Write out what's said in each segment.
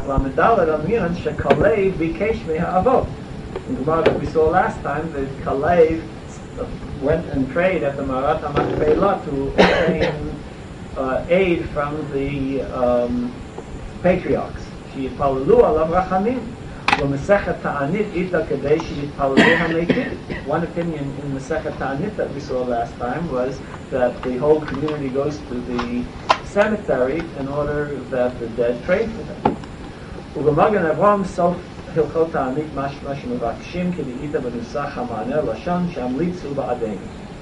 Lamedalad Amiyan Shekalev Bikesh Me'avot. In Gemara that we saw last time, that Kalev went and prayed at the Marat HaMachpelah to obtain aid from the patriarchs. Sheyitpalalu alav rachamim. U'mesechet Ta'anit ita kedei sheyitpalalu hametim. One opinion in Mesechet Ta'anit that we saw last time was that the whole community goes to the cemetery in order that the dead pray for them. U'b'magen Avram sof hilchot Ta'anit mashma shemevakshim k'di'ita b'nusach ha'ma'aneh lashon she'amlitzu ba'adeinu.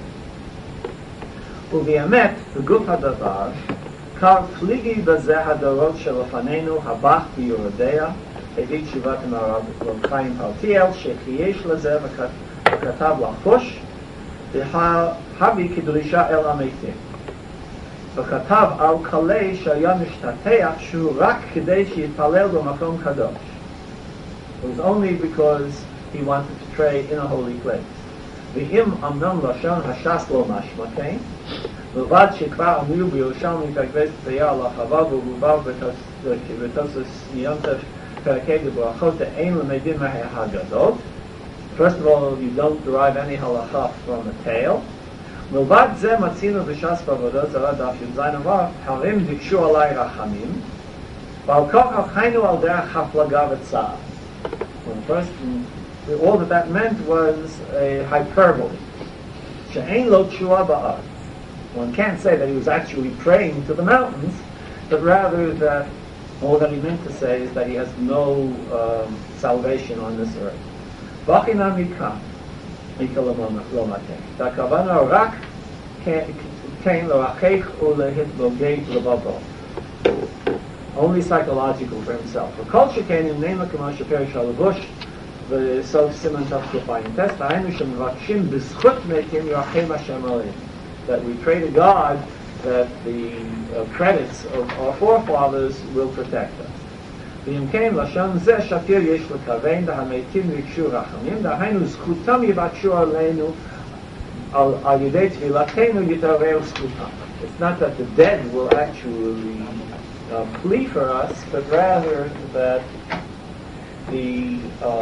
ובאמת, בגוף הדבר, קר פליגי בזה הדורות שלפנינו, הבח ביורדיה, הביא תשובת המערב חיים פלטיאל, שחייש לזה וכתב לחוש, והביא כדרישה אל המתים. וכתב על קלה שהיה משתתח שהוא רק כדי שיתפלל במקום קדוש. It was only because he wanted to pray in a holy place. ואם אמנם לשון הש"ס לא משמע כן, לבד שכבר אמרו בירושלמי תגבס תהיה על החווה ובובר בתוסס יונטף פרקי בברכות אין למדים מההגדות. First of all, you don't derive any halacha from a tale. מלבד זה מצינו בש"ס בעבודות זרה דף י"ז אמר, הרים דיקשו עלי רחמים, ועל כך חיינו על דרך הפלגה וצער. First, all that meant was a hyperbole. She'ein lo tshua ba'ad. One can't say that he was actually praying to the mountains, but rather that all that he meant to say is that he has no salvation on this earth. V'achina mikam, mika lomateh. Dakavana rak kein lo'achech u'lehitbogeit lebabo. Only psychological for himself. V'kol shekein im nema k'ma sheperish halavush, וסוף סימן תחתופיים טסט, היינו שמבקשים בזכות מתים ירחם השם עליהם. That we pray to God that the credits of our forefathers will protect us. ואם כן, לשון זה שפיר יש לכוון, והמתים רגשו רחמים, דהיינו זכותם יבקשו עלינו, על ידי תפילתנו יתעורר זכותם. It's not that the dead will actually plea for us, but rather that the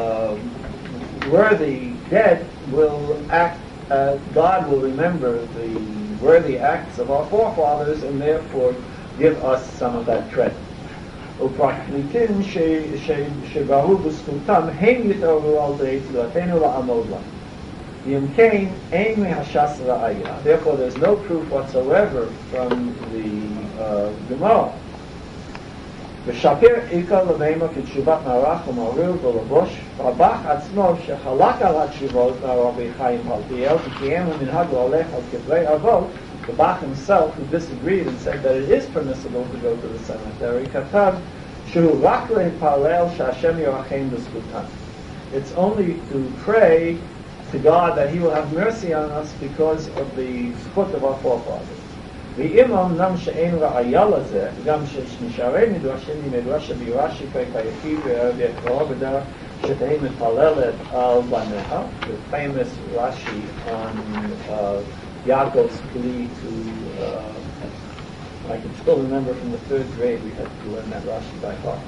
worthy dead will act, God will remember the worthy acts of our forefathers and therefore give us some of that credit. ופרקליטים שבהו בזכותם הם יתעוררו על ידי תפילתנו לעמוד להם. אם כן, אין מהש"ס ראיה. Therefore there's no proof whatsoever from the Gemara. ושפיר עיקר למימה כתשובת מערך ומעריר ולבוש, רבח עצמו שחלק על התשובות מהרבי חיים פלטיאל, וקיים ומנהג להולך על כתבי אבות, the Bach himself, who disagreed and said that it is permissible to go to the cemetery, כתב שהוא רק להתפלל שהשם ירחם בזכותם. It's only to pray to God that He will have mercy on us because of the zchut of our forefathers. ואם אמנם שאין ראיה לזה, גם שנשארי מדרשים ממדרש בירש"י כיחיד וערב יקרא בדרך שתהי מתפללת על בניה, the famous Rashi on Yaakov's plea to, I can still remember from the third grade we had to learn that Rashi by heart.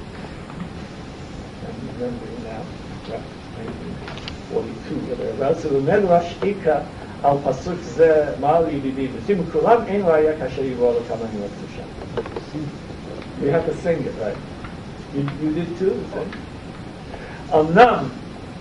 I'm remembering now, 1942, so the Medrash Ika על פסוק זה מעל ידידי, ותראו, כולם אין ראיה כאשר יבואו לכמה נרצו שם. We have to sing it, right? You did too? אמנם,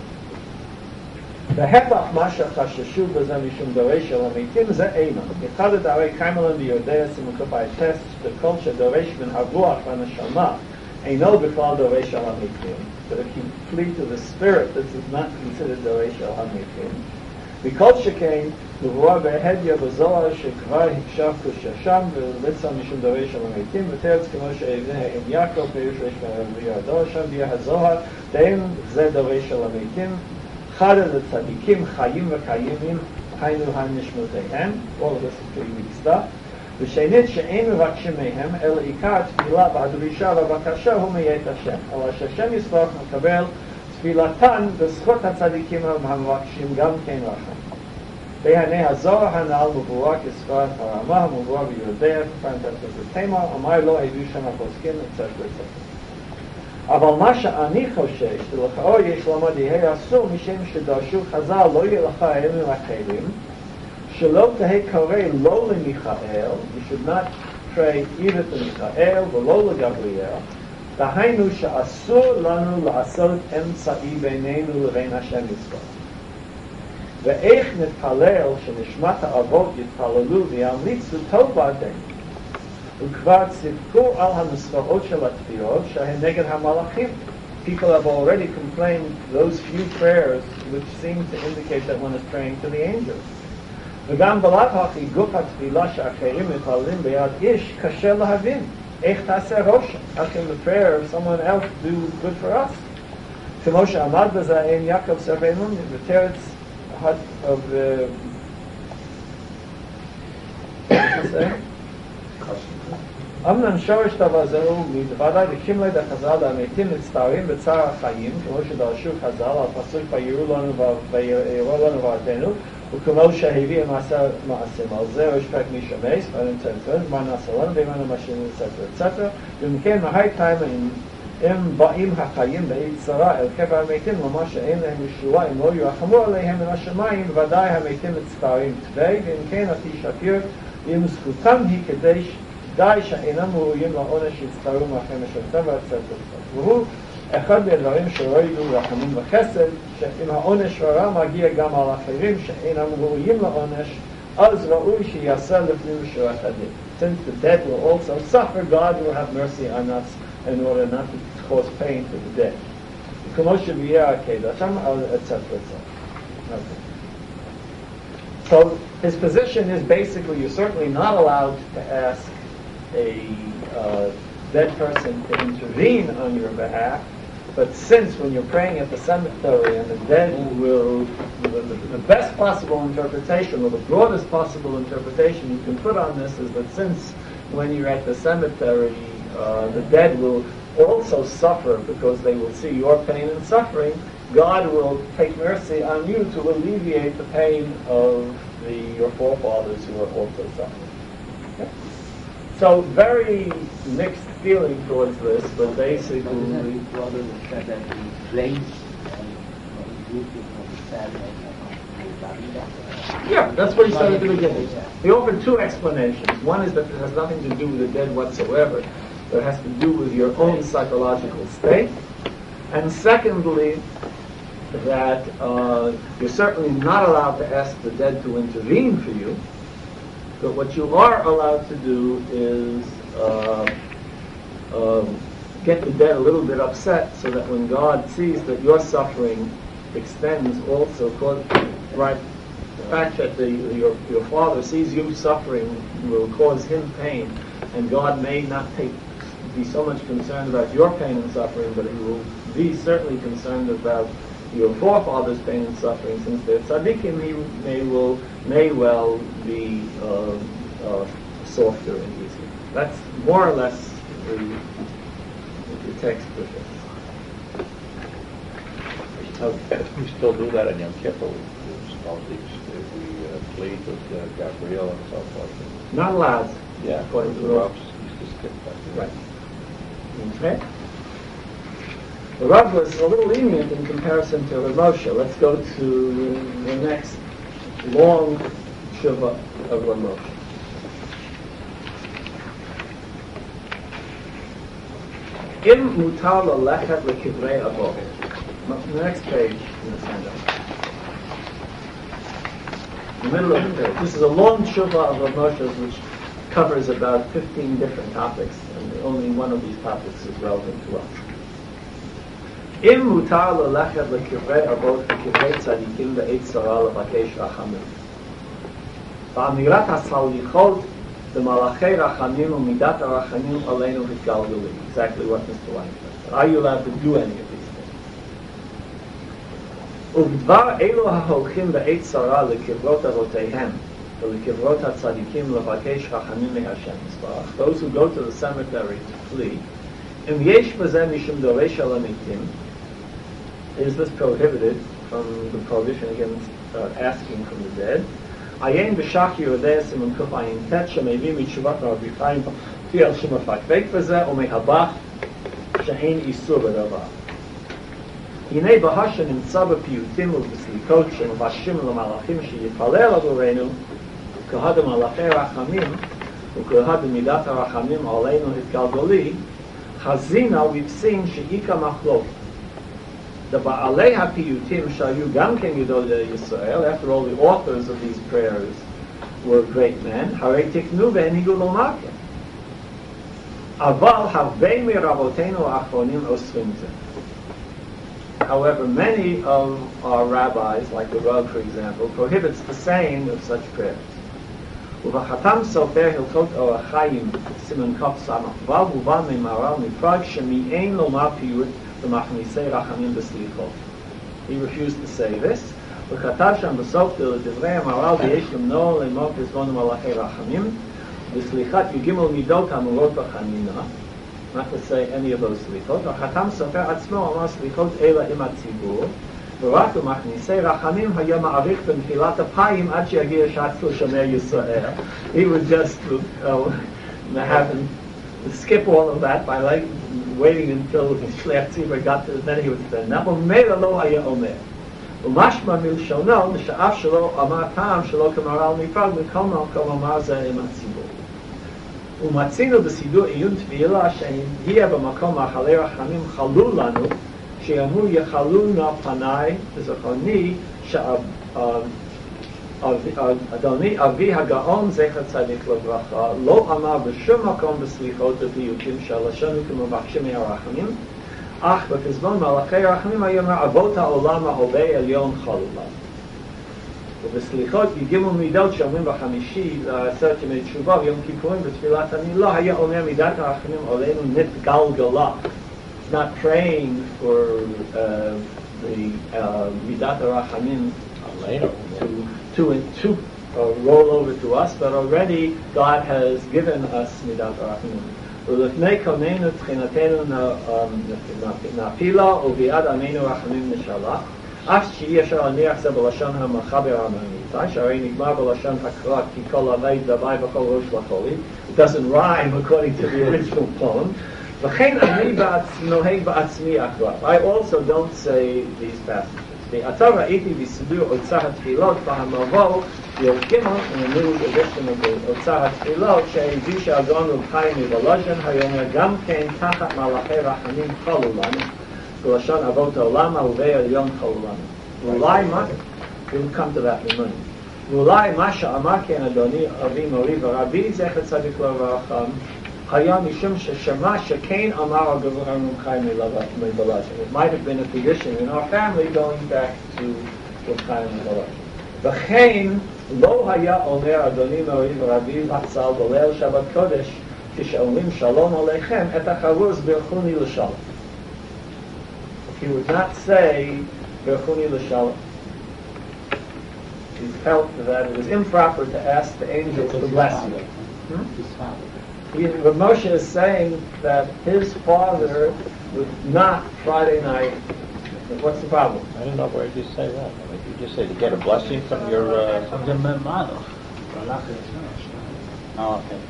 בהפך מה שחששו בזה משום דורי של המתים זה אינו. אחד הדרי קיימלן ביודע סימן קופאי טסט, וכל שדורש מן הרוח והנשמה אינו בכלל דורי של המתים. But if you flee to the spirit, this is not considered דורי של המתים. וכל שכן, מבואר בהדיה בזוהר שכבר הקשב כששם וליצה משום דורי של המתים, ותרץ כמו שהבנה עם יעקב פירוש ריש מהרביע הדור שם, ביה הזוהר, דהם זה דורי של המתים, חד לצדיקים חיים וקיימים, היינו הנשמותיהם, all of this is pretty weak stuff, ושנית שאין מבקשים מהם, אלא עיקר תפילה והדרישה והבקשה הוא מאת השם, אלא שהשם יסלח מקבל תפילתן בזכות הצדיקים המבקשים גם כן רחם. בעיני הזוהר הנ"ל מבואר כספרת הרמה המבואר ביודע, פרנטס ותימה, אמר לו היו שם הפוסקים, etc. אבל מה שאני חושש, ולכאורה יש לומר יהיה אסור משם שדרשו חז"ל לא יהיה לך אלו אחרים, שלא תהא קורא לא למיכאל, you should not pray either to מיכאל ולא לגבריאל, דהיינו שאסור לנו לעשות אמצעי בינינו לבין השם יזבח. ואיך נתפלל שנשמת האבות יתפללו וימליצו טוב בעדנו. וכבר ציפקו על הנוסחאות של התפילות שהן נגד המלאכים. People have already complained those few prayers which seem to indicate that one is praying to the angels. וגם בלאו הכי גוף התפילה שאחרים מתפללים ביד איש קשה להבין. איך תעשה רושם? How can the prayer of someone else do good for us? כמו שעמד בזה אין יעקב סרבנו בתרץ of אמנם שורש דבר זהו מלבדי וקימלי דחז"ל המתים מצטערים בצער החיים כמו שדרשו חז"ל על פסוק ויראו לנו ועדנו וכמו שהביא מעשים על זה ראש פרק מי שמס מה נעשה לנו ואם אנו משאירים אצטרה ואם כן מהי טיימים הם באים החיים בעת צרה אל קבר המתים למה שאין להם ישועה אם לא ירחמו עליהם מן השמיים ודאי המתים מצטערים תווי ואם כן עתי שפיר אם זכותם היא כדי די שאינם ראויים לעונש שיצטערו מאחרים השלטה והצטרה והוא אחד מהדברים שלא ידעו רחמים וחסד שאם העונש הרע מגיע גם על אחרים שאינם ראויים לעונש אז ראוי שיעשה לפנים משורת הדין. Since the dead will also suffer, God will have mercy on us in order not to cause pain to the dead. כמו שביאר הקדש, etc. So his position is basically you're certainly not allowed to ask a dead person to intervene on your behalf, but since when you're praying at the cemetery and the dead will, the best possible interpretation or the broadest possible interpretation you can put on this is that since when you're at the cemetery the dead will also suffer because they will see your pain and suffering, God will take mercy on you to alleviate the pain of your forefathers who are also suffering. Okay? So very mixed feeling towards this, but basically... Yeah, that's what he said at the beginning. He offered two explanations. One is that it has nothing to do with the dead whatsoever. It has to do with your own psychological state. And secondly, that you're certainly not allowed to ask the dead to intervene for you, but what you are allowed to do is get the dead a little bit upset so that when God sees that your suffering extends also, right, the fact that your father sees you suffering will cause him pain, and God may not be so much concerned about your pain and suffering, but he will be certainly concerned about your forefathers' pain and suffering, since they're tzaddikim, he may well be softer and easier. That's more or less the text with it. We still do that in Yom Kippur. We plead with Gabriel and so forth. Not allowed. Yeah, according to the Rav used to skip that. Right. Okay. The Rav was a little lenient in comparison to Rav Moshe. Let's go to the next long tshuva of Rav Moshe. Im mutar lalechet lekivrei avot. The next page in the handout. The middle of the page. This is a long tshuva of Rav Moshe's which covers about 15 different topics, and only one of these topics is relevant to us. Im mutar lalechet lekivrei avot lekivrei tzadikim be'et tzara levakesh rachamim. Ba'amirat hasalichot b'malachei rachamim u'midat harachamim aleinu hitgalgalim. Exactly what Mr. Lang said. Are you allowed to do any of these things? Uvdvar elu ha'holchim be'et tzara lekivrot avoteihem v'lekivrot hatzadikim levakesh rachamim me'Hashem Yisbarach. Those who go to the cemetery to flee, im yesh b'zeh mishum doresh al hamitim. Is this prohibited from the prohibition against asking from the dead? Ayin b'shach Yerodei Simon Kuf Ayin Tet shemevi mitshuvat Rabbi Chaim Tiel Shemafak Veik b'zeh u'mehabach שאין איסור בדבר. הנה בהשם נמצא בפיוטים ובסליקות שמבקשים למלאכים שיתפלל עבורנו, כהד מלאכי רחמים וכהד מידת הרחמים עלינו התגלגלי, חזינה ובפסין שאיקה מחלוקת. לבעלי הפיוטים שהיו גם כן גדולי ישראל, after all the authors of these prayers were great men, הרי תקנו והנהיגו לומר כן. אבל הרבה מרבותינו האחרונים אוסרים זה. However, many of our rabbis, like the Rav, for example, prohibits the saying of such prayers. ובחתם סופר הלכות אורח חיים, סימן קוף סמ"ו, מובן ממהר"ל נפרד שמאין לומר פיוט למכניסי רחמים בסליחות. He refused to say this, וכתב שם בסוף לדברי המהר"ל ויש למנוע לאמור פזמון מלאכי רחמים, בסליחת י"ג מידות האמורות בחנינה, not to say any of those סליחות, וחתם סופר עצמו אמר סליחות אלה עם הציבור, ורק למכניסי רחמים היה מעריך בנפילת אפיים עד שיגיע שעת שומר ישראל. He would just have him skip all of that by like waiting until the Shliach Tzibur got to it, then he would stand up. ומילא לא היה אומר. ומשמע מלשונו, שאף שלא אמר טעם שלא כמהר"ל נפרד, מכל מקום אמר זה עם הציבור. ומצינו בסידור עיון תפילה שהגיע במקום מאכלי רחמים חלו לנו, שאמרו יחלו נא פניי וזכרוני שאדוני אבי הגאון זכר צדיק לברכה לא אמר בשום מקום בסליחות ופיוטים שהלשון כמבקשים מהרחמים, אך בפזמון מלאכי רחמים היה אומר אבות העולם ההווה עליון חלו לנו. ובסליחות י"ג מידות שאומרים בחמישי לעשרת ימי תשובה ויום כיפורים בתפילת הנעילה היה אומר מידת הרחמים עלינו נתגלגלה. Not praying for the midat harachamim to roll over to us, but already God has given us midat harachamim. ולפני קומנו תחינתנו נפילה וביד עמנו רחמים נשלח, אף שאי אפשר להניח זה בלשון המחבר המאמיתי, שהרי נגמר בלשון הקרא כי כל עבד דווי וכל ראש לחולי. It doesn't rhyme according to the original poem. וכן אני נוהג בעצמי אחריו. I also don't say these passages. ועתה ראיתי בסידור אוצר התפילות והמבוא י"ג מנהיג אדישן אוצר התפילות שהביא שהגאון רב חיים מוולוז'ין היום גם כן תחת מלאכי רחמים חלו לנו בלשון אבות העולם ההווה עליון חלו לנו. ואולי מה, we'll come to that in a minute. ואולי מה שאמר כן אדוני אבי מורי ורבי זכר צדיק לברכה היה משום ששמע שכן אמר הגאון רב חיים מוולוז'ין. It might have been a tradition in our family going back to רב חיים מוולוז'ין. וכן לא היה אומר אדוני מורי ורבי זצ"ל בליל שבת קודש כשאומרים שלום עליכם את החרוז ברכוני לשלום. He would not say ברכוני לשלום. He felt that it was improper to ask the angels to bless you. But Moshe is saying that his father would not Friday night. What's the problem? I don't know where you say that. I mean, you just say to get a blessing from your... From the Malach. Oh, okay.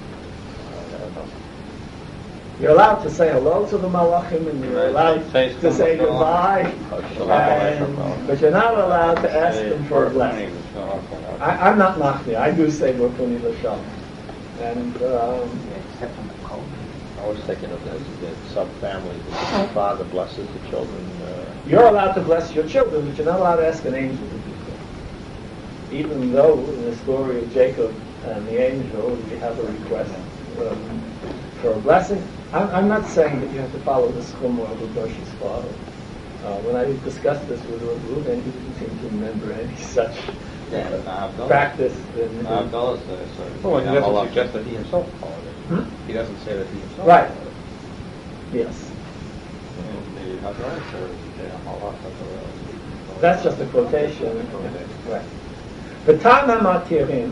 You're allowed to say hello to the Malachim and you're allowed to say goodbye, but you're not allowed to ask them for a blessing. I'm not Machni. I do say B'rchuni L'Shalom. And Except from the cold. I was thinking of the sub-family. The father blesses the children. you're allowed to bless your children, but you're not allowed to ask an angel to do so. Even though in the story of Jacob and the angel, we have a request for a blessing. I'm not saying that you have to follow the schum of Roshi's father. When I discussed this with Reuven, he didn't seem to remember any such practice. Well, he doesn't suggest that he himself followed it. He doesn't say that he himself Right. followed it. Yes. The Hazaras or the Halach. That's just a quotation. Right. V'tam ha'matirim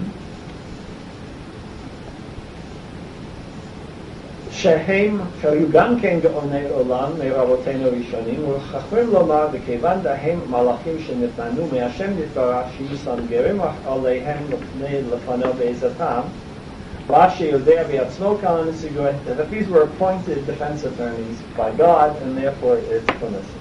שהם שהיו גם כן גאוני עולם מרבותינו ראשונים וחכמים לומר וכיוון דהם מלאכים שנתמנו מהשם נתברך שיהיו סנגרים עליהם לפניו בעזרתם that these were appointed defense attorneys by God, and therefore it's permissible.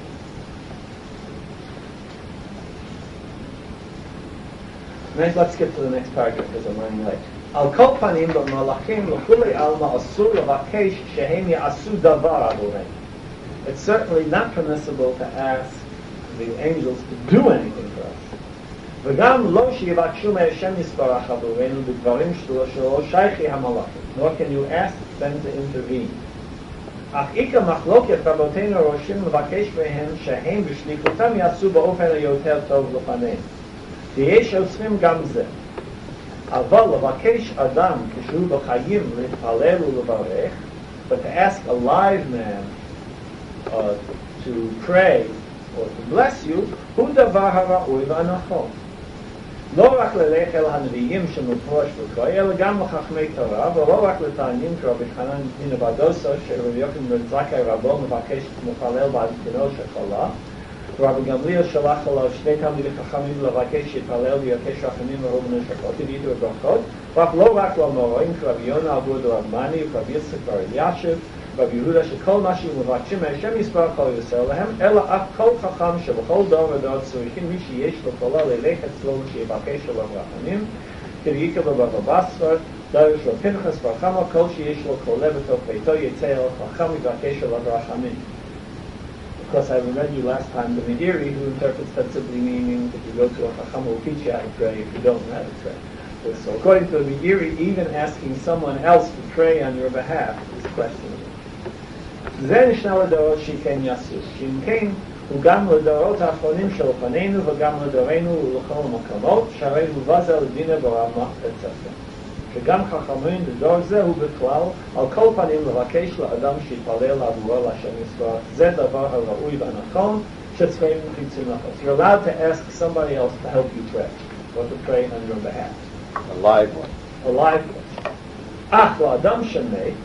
Let's skip to the next paragraph because I'm running late. Al kol panim b'malachim l'chulei alma asur levakesh shehem ya'asu davar adoreinu. It's certainly not permissible to ask the angels to do anything for us. וגם לא שיבקשו מהשם יסברך עבורנו בדברים שלא שייכי המלאכים. Nor can you ask them to intervene. אך עיקר מחלוקת רבותינו הראשיים לבקש מהם שהם בשליחותם יעשו באופן היותר טוב לפנינו. ויש עושים גם זה. אבל לבקש אדם כשהוא בחיים להתפלל ולברך, but to ask a live man to pray or to bless you, הוא דבר הראוי והנכון. לא רק ללך אל הנביאים שמפורש בקרוא, אלא גם לחכמי תורה, ולא רק לתענים כרבי חנן בן בדוסו, שרבי יוחנן בן זכאי רבו מבקש להתפלל בעדכנו שחלה, ורבי גמליאל שלח לו שני תלמידי חכמים לבקש שיתפלל ויבקש רחמים ורוב נשכות וידעו ברכות, ואף לא רק למורים כרבי יונה אבוד רב מני וכרבי יצחק בר אלישיב, רבי יהודה שכל מה שהם מבקשים מהשם יסבר כל ישראל להם, אלא אף כל חכם שבכל דור ודור צריכים מי שיש לו קולה ללך אצלו שיבקש לו רחמים, כדאיקה בבבא בסר, דרש לו פנחס בר חמא, כל שיש לו קולה בתוך ביתו יצא אל חכם יבקש לו רחמים. Of course, I read you last time the Mediri who interprets that simply meaning that you go to a Chacham will teach you how to pray if you don't know how to pray. So according to the Mediri, even asking someone else to pray on your behalf is questionable. זה נשנה לדורות שכן יעשו. שאם כן, הוא גם לדורות האחרונים שלפנינו וגם לדורנו ולכל המקומות, שהרי הוא בזה לדינה ברמה etc. שגם חכמים בדור זה הוא בכלל, על כל פנים לבקש לאדם שיתפלל עבורו להשם יסברך. זה דבר הראוי והנכון שצריכים חיצים לחוץ. You're allowed to ask somebody else to help you pray, or to pray on your behalf. A live one. A live one. אך לאדם שמת,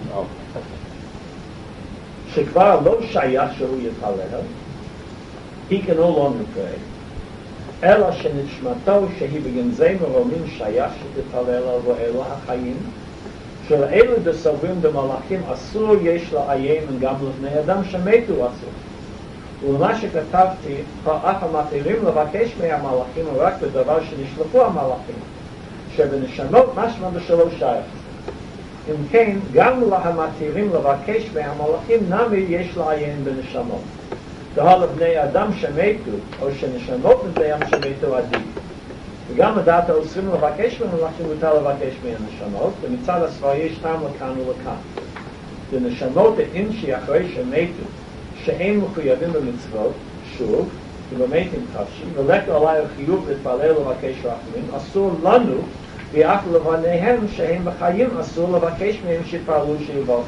שכבר לא שייך שהוא יתפלל, he can no longer pray, אלא שנשמתו שהיא בגנזי מרומים שייך שתתפלל עבור אלו החיים, שלאלו דסוברים במלאכים אסור יש לעיין גם לבני אדם שמתו אסור. ולמה שכתבתי, אף המתירים לבקש מהמלאכים רק בדבר שנשלחו המלאכים, שבנשמות משמע בשלוש שייך. אם כן, גם להמתירים לבקש מהמלאכים נמי יש לעיין בנשמות. דהה לבני אדם שמתו, או שנשמות לבני אדם שמתו עדיף. וגם לדעת האוסרים לבקש מהמלאכים מותר לבקש מהנשמות, ומצד הסבר יש טעם לכאן ולכאן. בנשמות האינשי אחרי שמתו, שאין מחויבים במצוות, שוב, ובמתים חפשי, ולכו עלי החיוב להתפלל לבקש רחמים, אסור לנו ואף לבניהם שהם בחיים אסור לבקש מהם שיתפללו שיברכו.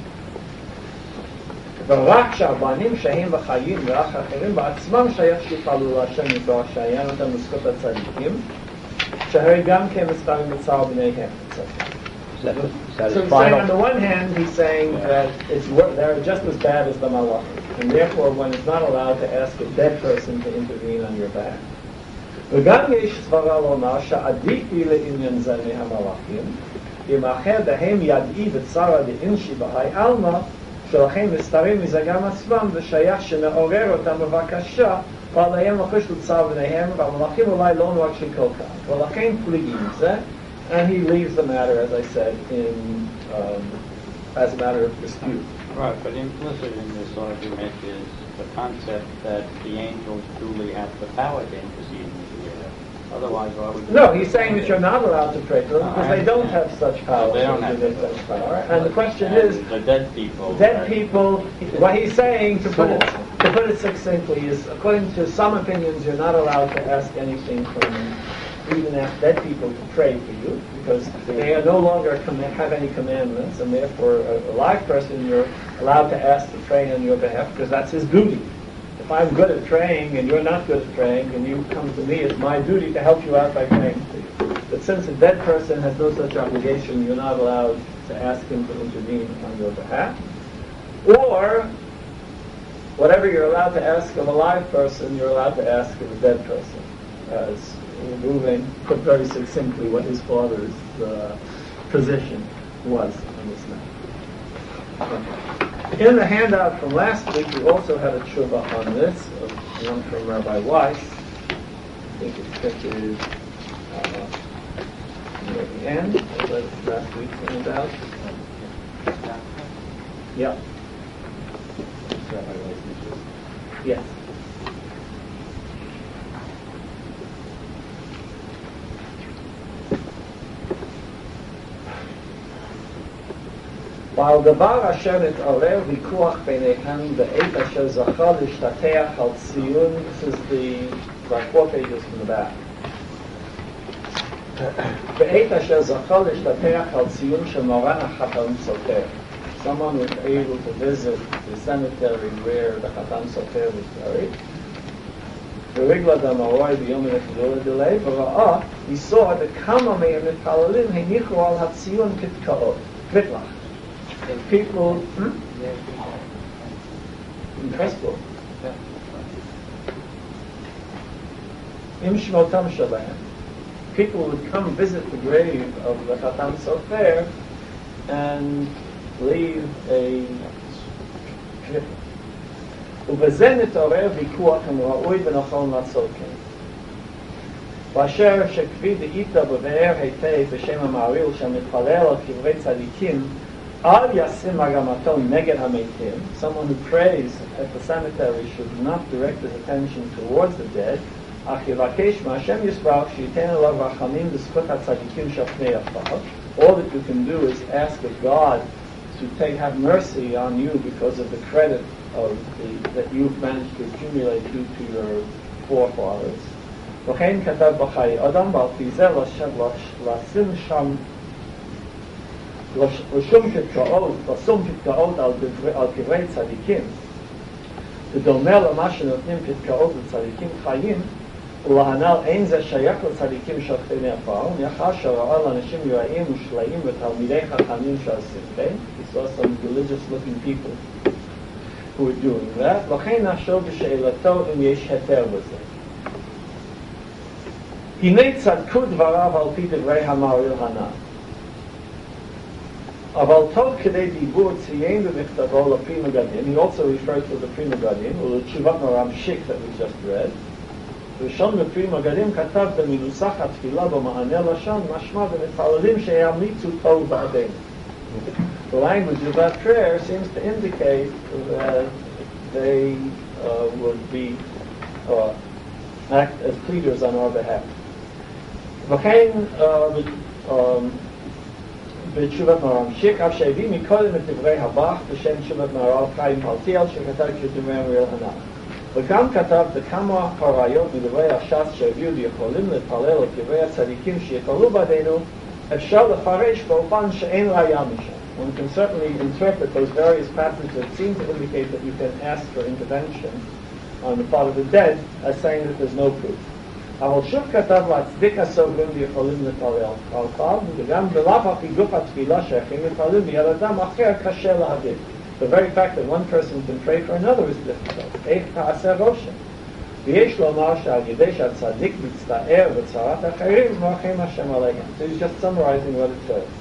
ורק שהבנים שהם בחיים ורק אחרים בעצמם שייך שיתפללו להשם יתברך שעיין אותם בזכות הצדיקים, שהרי גם כן מספרים בצער בניהם. So he's saying on the one hand, he's saying that they're just as bad as the malachim, and therefore one is not allowed to ask a dead person to intervene on your behalf. וגם יש סברה לומר שעדיף היא לעניין זה מהמלאכים, אם אחר דהם ידעי בצרה דאינשי בהי אלמה, שלכם מסתרים מזה גם עצמם, ושייך שנעורר אותם בבקשה, ועליהם לחוש לצער בניהם, והמלאכים אולי לא מבקשים כל כך. ולכן פליגים זה, and he leaves the matter, as I said, as a matter of dispute. Right, but implicit in this argument is the concept that the angels truly have the power to intercede in the air. Otherwise, why would you... No, he's saying that you're not allowed to pray to them because they don't have such power. They don't have such power. And the question is... The dead people... What he's saying, to put it succinctly, is according to some opinions, you're not allowed to ask anything from even ask dead people to pray for you, because they are no longer have any commandments, and therefore a live person you're allowed to ask to pray on your behalf, because that's his duty. If I'm good at praying and you're not good at praying, and you come to me, it's my duty to help you out by praying for you. But since a dead person has no such obligation, you're not allowed to ask him to intervene on your behalf. Or, whatever you're allowed to ask of a live person, you're allowed to ask of a dead person. As Reuven put very succinctly what his father's position. was on this map. Okay. In the handout from last week, we also had a tshuva on this, one from Rabbi Weiss. I think it's printed near the end, last week's handout. Yeah. Yes. ועל דבר אשר נתעורר ויכוח ביניהם בעת אשר זכה להשתטח על ציון, this is the 4 pages from the back. בעת אשר זכה להשתטח על ציון של מורן החתן סופר. Someone was able to visit the cemetery where the Chatan Sofer was buried. ורגלה דמרוי ביום הנפלול דלי, וראה, he saw that כמה מהם מתפללים הניחו על הציון כתקאות, כתלח. And people, impressive. Im Shmotam Shalem. People would come visit the grave of the Chatan Sofer and leave a trip. ובזה נתעורר ויכוח אם ראוי ונכון לעשות כן. ואשר שכבי דאיתא בבאר היטב בשם המעריל שמתפלל על קברי צדיקים אל ישים מגמתו נגד המתים. Someone who prays at the cemetery should not direct his attention towards the dead. אך יבקש מהשם יסברך שייתן אליו רחמים בזכות הצדיקים שפני יפר. All that you can do is ask of God to have mercy on you because of the credit of that you've managed to accumulate due to your forefathers. וכן כתב בחיי אדם ועל פי זה לשים שם לשום פתקאות על קברי צדיקים ודומה למה שנותנים פתקאות לצדיקים חיים ולהנ"ל אין זה שייך לצדיקים שוכני עפר, מאחר שראה לאנשים יראים ושלאים ותלמידי חכמים שעושים כן. He saw some religious looking people who were doing that. לכן נחשוב בשאלתו אם יש היתר בזה. הנה צדקו דבריו על פי דברי המעריל הנ"ל. אבל תוך כדי דיבור ציין במכתבו לפרי מגדים, he also referred to the Pri Megadim, ולתשובת מרמשיק that we just read. ראשון בפרי מגדים כתב במנוסח התפילה במענה לשון, משמע ומתפללים שימליצו טוב בעדינו. The language of that prayer seems to indicate that they would be act as pleaders on our behalf. וכן בתשובת מרמשיק, אף שהביא מקודם את דברי הבח בשם תשובת מרב חיים פלטיאל שכתב כדברי המריל הנ"ל. וגם כתב בכמה הראיות מדברי הש"ס שהביאו יכולים להתפלל על קברי הצדיקים שיחלו בעדינו, אפשר לפרש באופן שאין ראיה משם. One can certainly interpret those various passages that seem to indicate that you can ask for intervention on the part of the dead as saying that there's no proof. אבל שוב כתב להצדיק הסוברים ויכולים להתפלל על פעם, וגם בלאו הכי גוף התפילה שייכים להתפלל ביד אדם אחר קשה להגיד. The very fact that one person can pray for another is difficult. איך תעשה רושם? ויש לומר שעל ידי שהצדיק מצטער בצרת אחרים, מרחם השם עליהם. So he's just summarizing what it says.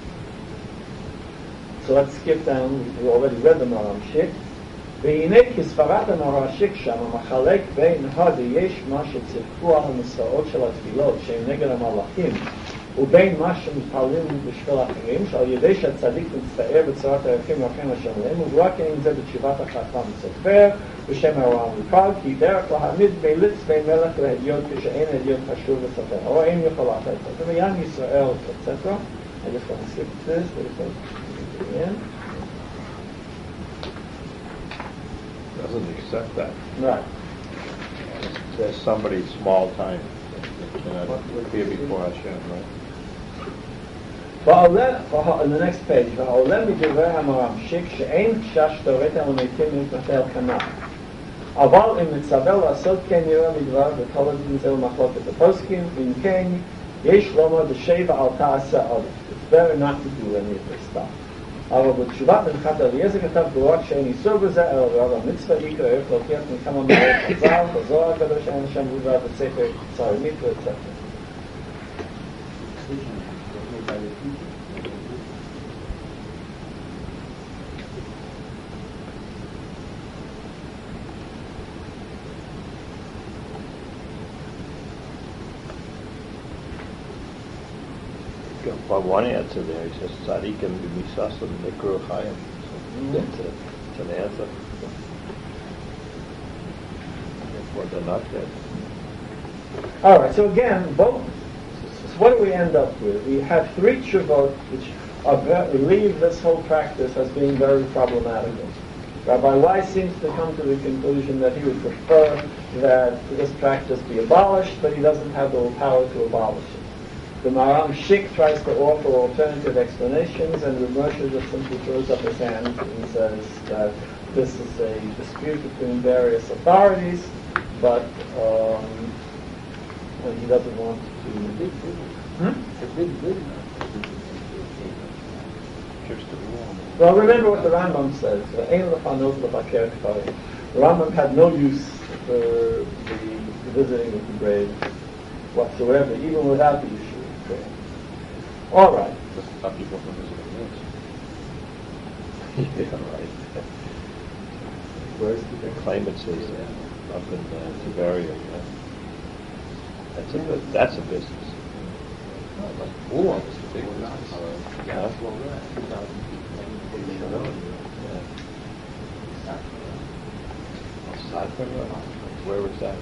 So let's skip down. We already read the Maramshik. והנה כספרת המרשיק שם המחלק בין יש מה שצריכו על המסעות של התפילות שהם נגד המלאכים ובין מה שמתפללים בשביל אחרים שעל ידי שהצדיק מצטער בצורת הערכים מרחם השם עליהם וברק אין זה בתשובת החכם סופר בשם הרעם ופעל כי דרך להעמיד ביליץ בין מלך להדיוט כשאין הדיוט חשוב לספר או אין יכולה את זה ויען ישראל etc. I just want to skip this again. Doesn't accept that. Right. There's somebody small time that cannot appear before Hashem, right? On the next page, והעולה מדברי המרמשיק שאין חשש תאורטי על המתים מתפתל כנ"ל. אבל אם מצווה לעשות כן יראה מדבר וכל הדין זהו מחלוקת הפוסקים, ואם כן יש לומר בשבע אל תעשה א'. It's better not to do any of this stuff. אבל בתשובת מנחת אליעזר כתב ברוח שאין איסור בזה, אלא ברב המצווה יקרא איך להוכיח מכמה מאור חז"ל, בזוהר הקדוש אין שם מובא בספר צער מצווה, etc. Well, one answer there, he says, Tzadikim b'misasim nikru chayim. It's an answer. Therefore, they're not dead. All right, so again, both. So what do we end up with? We have three tshuvot which leave this whole practice as being very problematical. Rabbi Weiss seems to come to the conclusion that he would prefer that this practice be abolished, but he doesn't have the power to abolish it. The Maram Shik tries to offer alternative explanations, and the Moshe just simply throws up his hands and says that this is a dispute between various authorities, but he doesn't want to. Well, remember what the Rambam says. The Rambam had no use for the visiting of the grave whatsoever, even without the issue of prayer. All right. Just to stop people from visiting Yeah, right. Where's the claimant says up in Tiberia? Yeah. That's a business. Oh, it's a big business. Yeah. Where was that?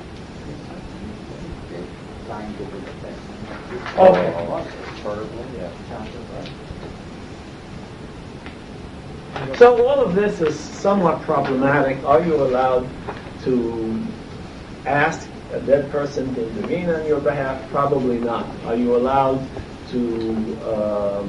Yeah. So all of this is somewhat problematic. Are you allowed to ask a dead person to intervene on your behalf? Probably not. Are you allowed to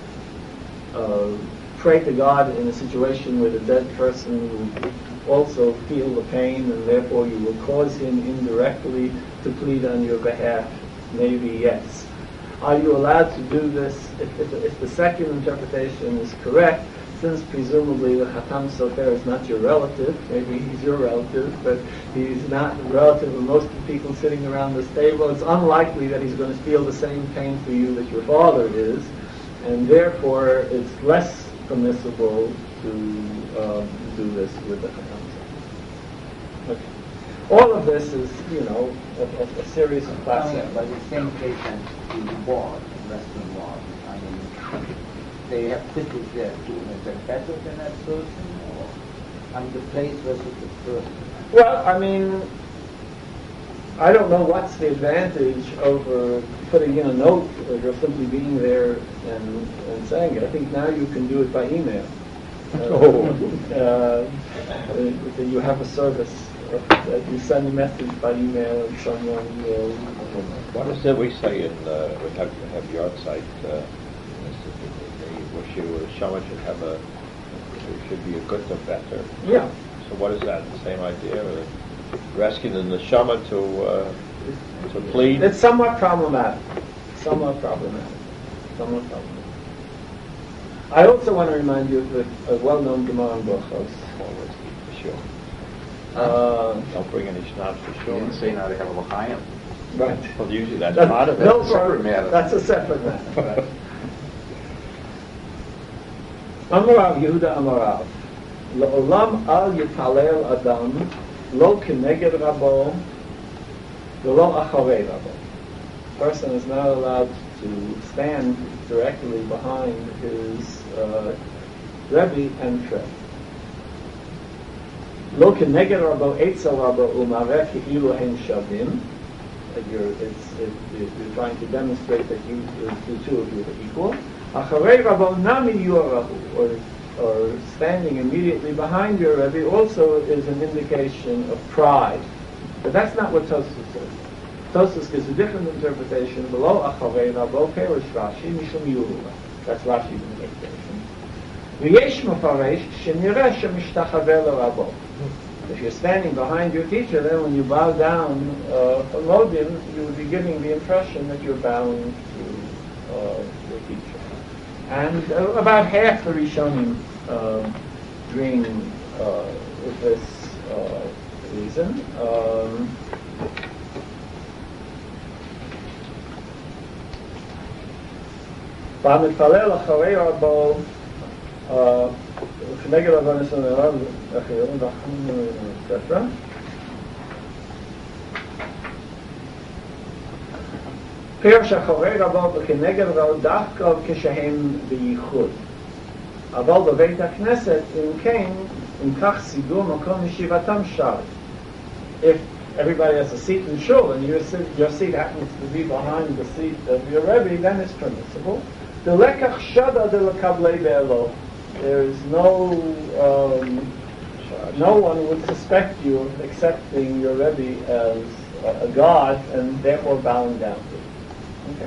pray to God in a situation where the dead person will also feel the pain and therefore you will cause him indirectly to plead on your behalf? Maybe yes. Are you allowed to do this if the second interpretation is correct, since presumably the Hatam Sofer is not your relative? Maybe he's your relative, but he's not the relative of most of the people sitting around this table. It's unlikely that he's going to feel the same pain for you that your father is, and therefore it's less permissible to do this with the Hatam Sofer. Okay. All of this is, a series of classes. But the same patient in ward, wrestling ward, I mean, they have critics there too. Is that better than that person, or the place versus the person? Well, I mean, I don't know what's the advantage over putting in a note or just simply being there and saying it. I think now you can do it by email. You have a service that you send a message by email and someone will. What is it we say we have yard site? Wish you Shama should be a good to better. Yeah. So what is that? The same idea? Or rescuing the neshama to plead? It's somewhat problematic. I also want to remind you of a well-known Gemara in Brachos. Sure. Don't bring any schnapps for You sure. didn't say now to have a l'chaim. Right. Well, usually that's part of it. No, Separate matter. That's a separate matter. Right. Amarav Yehuda Amarav, L'olam al yitalel adam, lo keneged rabo, v'lo acharei rabo. Person is not allowed to stand directly behind his Rebbe and Treb. Lo keneged rabo eitzel rabo u'mareh ki'ilu hen shavim. You're trying to demonstrate that the two of you are equal. Acharei rabo nami yorahu, or standing immediately behind your Rebbe, also is an indication of pride. But that's not what Tosfos says. Tosfos gives a different interpretation. Below acharei rabo perish Rashi mishum yurula. That's Rashi's interpretation. V'yesh mafaresh shenireh shemishtachaveh rabo. If you're standing behind your teacher, then when you bow down for Modim, you would be giving the impression that you're bowing to your teacher. And about half the Rishonim agree with this reason. B'mitpalel acharei rabo, כנגד רבן ישראל הרב אחרים ואחרים, etc. פירוש אחורי רבות וכנגד רבות דווקא כשהם בייחוד. אבל בבית הכנסת, אם כן, אם כך סידור מקום ישיבתם שרי. If everybody has a seat in shul and your seat happens to be behind the seat of your Rebbe, then it's permissible. The lekach shada de lekablei be'elo. There is no one would suspect you of accepting your Rebbe as a god and therefore bowing down to it. Okay?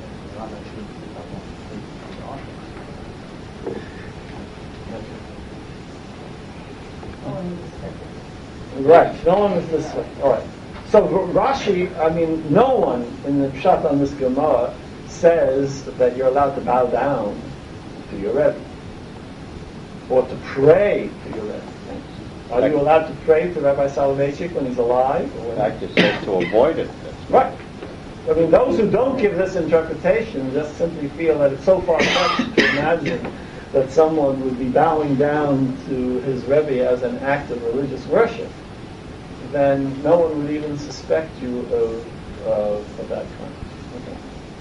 Right, no one is this way. All right. So Rashi, no one in the Pshat on this Gemara says that you're allowed to bow down to your Rebbe or to pray to your Rebbe. Are you allowed to pray to Rabbi Soloveitchik when he's alive? In fact, it says to avoid it. Right. Those who don't give this interpretation just simply feel that it's so far-fetched to imagine that someone would be bowing down to his Rebbe as an act of religious worship. Then no one would even suspect you of that kind. Okay.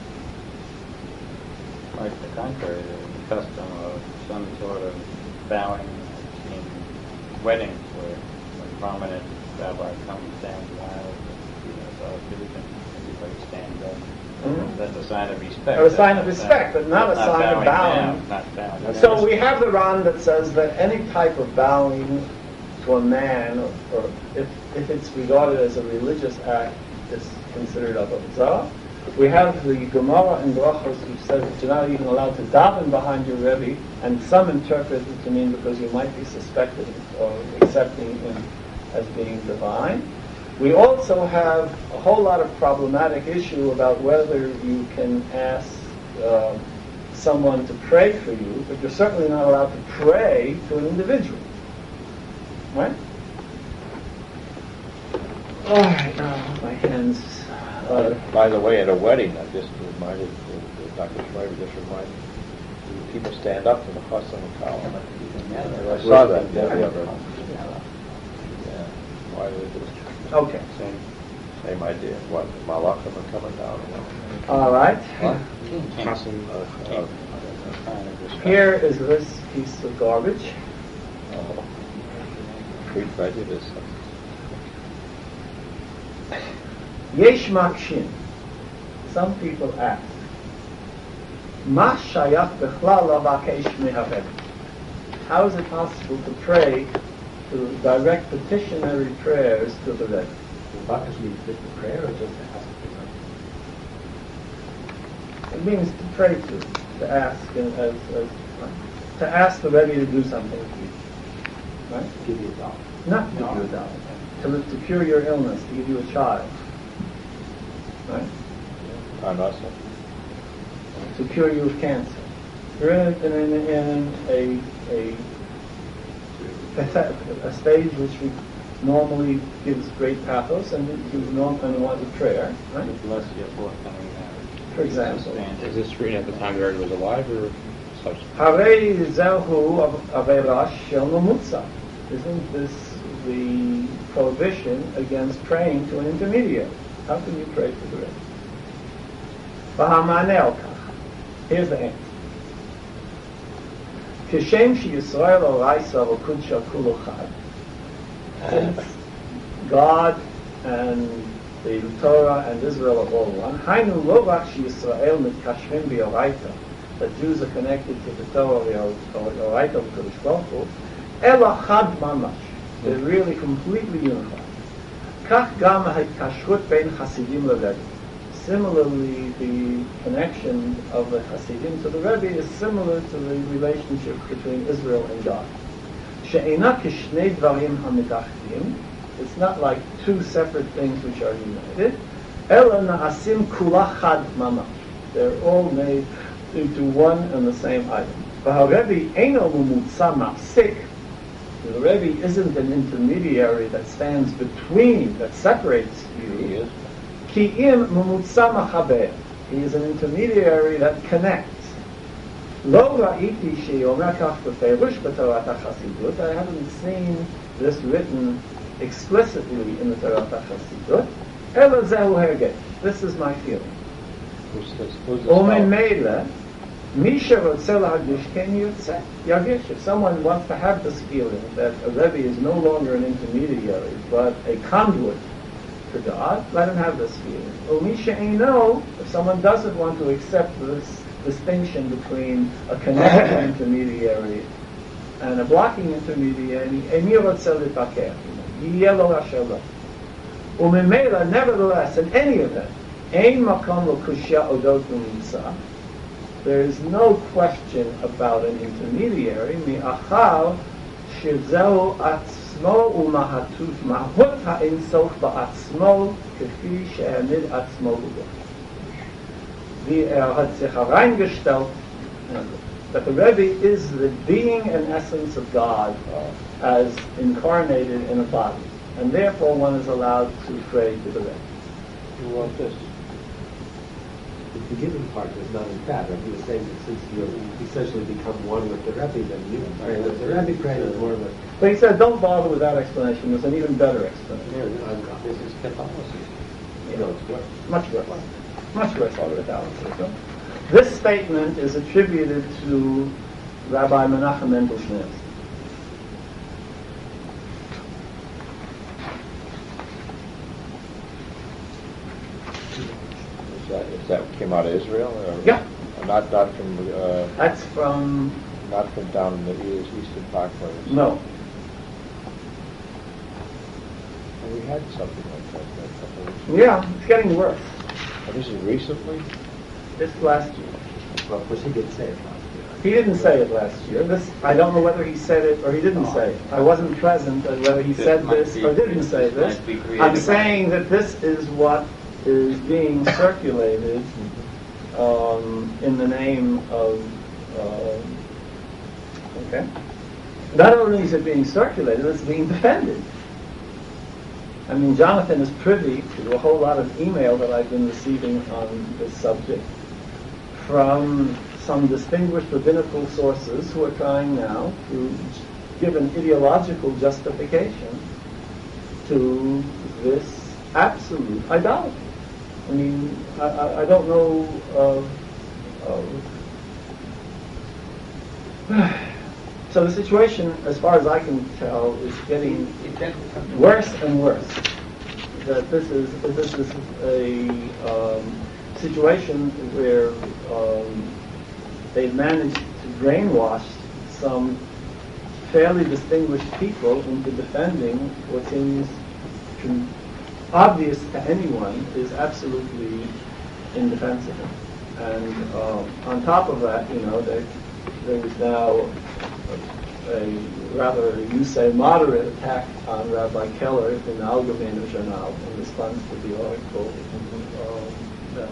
Quite the contrary, the custom of some sort of bowing in weddings where when prominent rabbi comes down the aisle, everybody stands up. Mm-hmm. That's a sign of respect. A sign of respect, but not a sign of bowing. Not bowing. So we have the Ran that says that any type of bowing to a man, or if it's regarded as a religious act, is considered avodah zarah. We have the Gemara in Brachos which says that you're not even allowed to daven behind your Rebbe, and some interpret it to mean because you might be suspected of accepting him as being divine. We also have a whole lot of problematic issue about whether you can ask someone to pray for you, but you're certainly not allowed to pray to an individual. Right? All right, my hands. By the way, at a wedding, I just reminded, Dr. Schreiber just reminded me, people stand up for the chassan and kala. I saw that the other. Yeah. Why do they do it? Okay. Same idea. What? Malachim are coming down. All right. What? Here is this piece of garbage. Pre-prejudice. Yesh makshin. Some people ask, Ma shayach bechlal lavakesh mehavet. How is it possible to pray, to direct petitionary prayers to the Rebbe? Vakesh means the prayer or just to ask for It means to pray to ask, to ask the Rebbe to do something for you. Right? give you a dollar? Not to give you a dollar. To cure your illness, to give you a child. Right? To cure you of cancer. You're in a stage which normally gives great pathos and wants a prayer, right? Bless you forthcoming marriage. For example. Is this written at the time the Rebbe was alive or subsequent? Harei zehu averash shel mamutza. Isn't this the prohibition against praying to an intermediary? How can you pray to the Rebbe? V'hamaneh al kach. Here's the answer. Kishem she Yisrael oraisa v'kudsha kulu chad. Since God and the Torah and Israel are all one, Hainu lo rach she Yisrael mitkashvim b'oraita, that Jews are connected to the Torah v'oraita v'kodesh baruch hu, ela chad mamash. They're really completely unified. Kach gam ha'kashrut bein chasidim leRebbe. Similarly, the connection of the Hasidim to the Rebbe is similar to the relationship between Israel and God. She'ena kishnei dvarim hamidachdim. It's not like two separate things which are united. Ela na'asim kula chad mamash. They're all made into one and the same item. V'haRebbe eino mumutza ma'asik. The Rebbe isn't an intermediary that stands between, that separates you. Ki im mumutza machaber. He is an intermediary that connects. Lo ra'iti she'yomer kach b'feirush b'Torat HaChasidut. I haven't seen this written explicitly in the Torah HaChasidut. Ela zehu hergesh. This is my feeling. Who's this וממילא, מי שרוצה להרגיש כן יוצא, ירגיש. If someone wants to have this feeling that a Rebbe is no longer an intermediary, but a conduit to God, let him have this feeling. ומי שאינו, if someone doesn't want to accept this distinction between a connected intermediary and a blocking intermediary, איני רוצה להתווכח. יהיה לו אשר לא. וממילא, nevertheless, in any event, אין מקום לקושיה אודות ונמצא. There is no question about an intermediary, מאחר שזהו עצמו ומהות האינסוף בעצמו, כפי שהעמיד עצמו בו. hat sich hereingestellt that the Rebbe is the being and essence of God as incarnated in a body, and therefore one is allowed to pray to the Rebbe. You want this? The beginning part is not in fact. He was saying that since you essentially become one with the Rebbe, then you pray with the Rebbe, pray with one with. But he said, don't bother with that explanation. There's an even better explanation. This is Catholicism. No, it's worse. Much worse. Much worse than Catholicism. This statement is attributed to Rabbi Menachem Mendel Schneerson. Is that came out of Israel? Or Yeah. Not from. That's from... Not from down in the Eastern Parkway. No. And we had something like that a couple of weeks ago. Yeah, it's getting worse. Oh, this is recently? This last year. Well, of course, he did say it last year. He didn't say it last year. I don't know whether he said it or he didn't say it. I wasn't present at whether he said this or didn't say this. I'm saying that this is what is being circulated in the name of... okay? Not only is it being circulated, it's being defended. I mean, Jonathan is privy to a whole lot of email that I've been receiving on this subject from some distinguished rabbinical sources who are trying now to give an ideological justification to this absolute idolatry. I mean, I don't know so the situation, as far as I can tell, is getting worse and worse. That this is a situation where they've managed to brainwash some fairly distinguished people into defending what seems obvious to anyone is absolutely indefensible. And on top of that, you know, there is now a rather, you say, moderate attack on Rabbi Keller in the Allgemeine Journal in response to the article that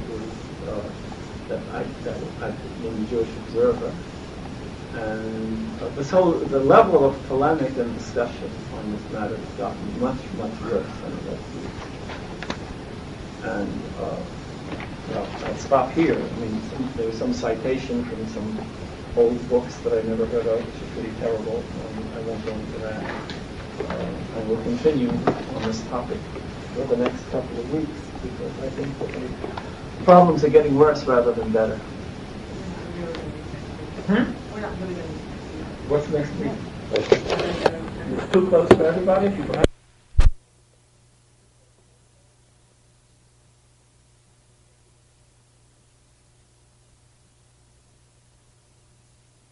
was in the Jewish Observer. And the level of polemic and discussion on this matter has gotten much, much worse than it was. And well, I'll stop here. I mean, there was some citation from some old books that I never heard of, which are pretty terrible. I won't go into that. And we'll continue on this topic for the next couple of weeks, because I think that the problems are getting worse rather than better. What's next week? It's too close for everybody?